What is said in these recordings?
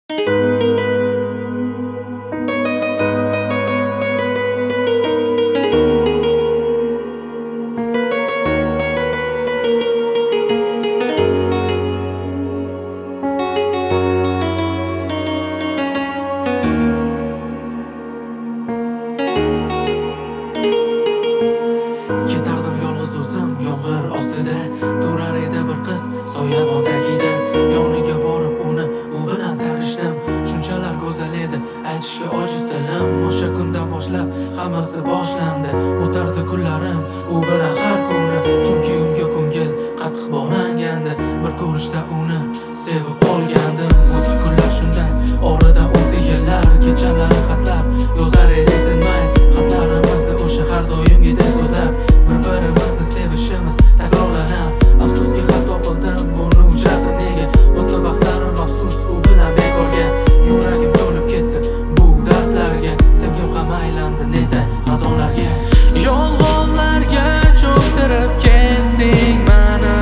Ketardim yolg'iz o'zim yomg'ir ostida, turar edi bir qiz soyabon tagida. Yoniga borib u bilan tanishdim. Shunchalar go'zal edi, aytishga ojiz tilim. O'sha kundan boshlab hammasi boshlandi. O'tardi kunlarim u bilan har kuni, chunki unga ko'ngil qattiq bog'langandi. Bir ko'rishda uni sevib qolgandim. O'tdi kunlar shunday, oradan o'tdi yillar. Kechalari xatlar yozar edik tinmay, xatlarimizda o'sha har doimgidek so'zlar. Bir-birimizni sevishimiz takrorlanar. Afsuski xato qildim, buni o'chirdim nega? O'tdi vaqtlarim afsus u bilan bekorga. Yuragim to'lib ketdi bu dardlarga. Sevgim ham aylandi neta xazonlarga. Yolg'onlarga cho'ktirib ketding mani,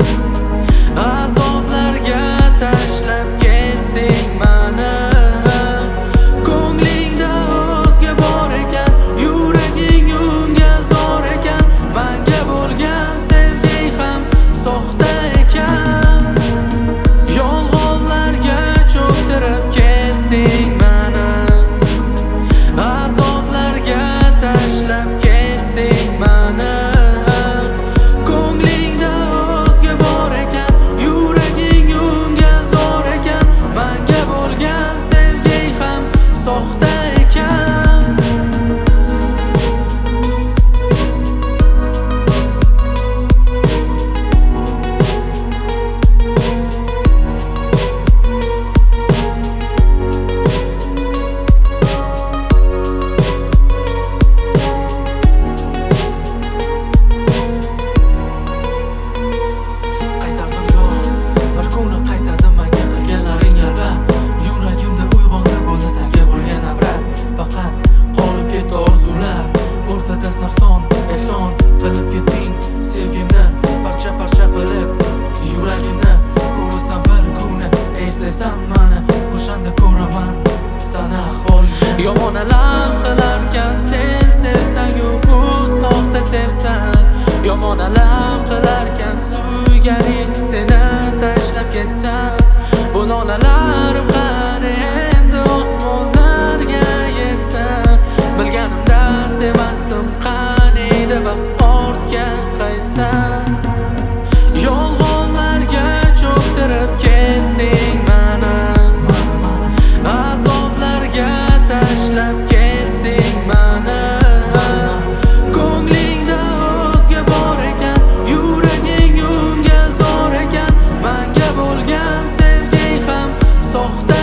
azoblarga tashlab ketding mani. Ko'nglingda o'zga bor ekan, yuraging unga zor ekan. Menga bo'lgan sevging ham soxta ekan. Yolg'onlarga cho'ktirib ketding mani, azoblarga tashlab ketding mani. Ko'nglingda o'zga bor ekan, yuraging unga zor ekan. Menga bo'lgan sevging ham soxta ekan. Qaytardim jon, bir kuni qaytardim menga qilganlaring albab. Yuragimda uyg'ondi bo'ldi senga bo'lgan nafrat. Faqat qolib ketdi orzular, o'rtada sarson ehson qilib ketding sevgimni parcha-parcha qilib. Yuragimni ko'rasan bir kuni, eslaysan mani, o'shanda ko'raman sana ahvolingni. Yomon alam qilarkan sen sevsang-u soxta sevsan. Yomon alam qilarkan suyganing seni tashlab ketsan. Bu nolalarim qani endi osmonlarga yetsa. Bilganimda sevmasdim qani edi vaqt ortga qaytsa. Yolg'onlarga cho'ktirib ketding mani, azoblarga tashlab ketding mani. Ko'nglingda o'zga bor ekan, yuraging unga zor ekan. Menga bo'lgan sevging ham soxta